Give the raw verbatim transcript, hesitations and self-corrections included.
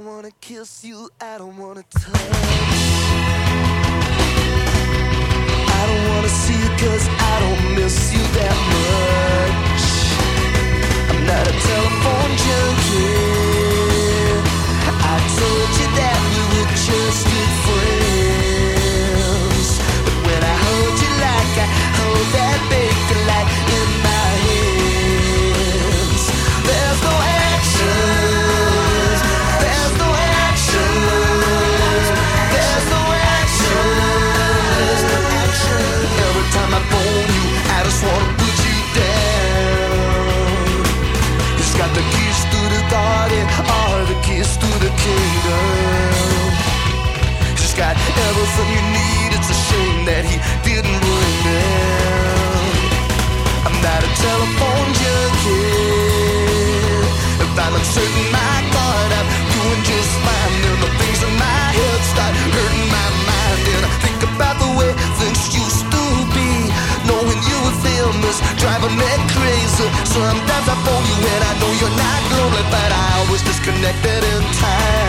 wanna kiss you, I don't wanna touch. I don't wanna see you cause I don't miss you that much. I'm not a telephone junkie. I told you that we were just good friends. But when I hold you like I hold that bacon light in my hands, there's no action. There's no action. There's no action. There's no action. Every time I phone you, I just wanna put you down. He's got the keys to the garden, all the keys to the kingdom. He's got everything you need. It's a shame that he didn't bring them. I'm not a telephone junkie. If I'm uncertain, my God, I'm doing just fine. Then the things in my head start hurting my mind, and I think about the way things used to be. Knowing you were famous, driving me crazy. Sometimes I phone you and I know you're not lonely, but I always disconnected in time.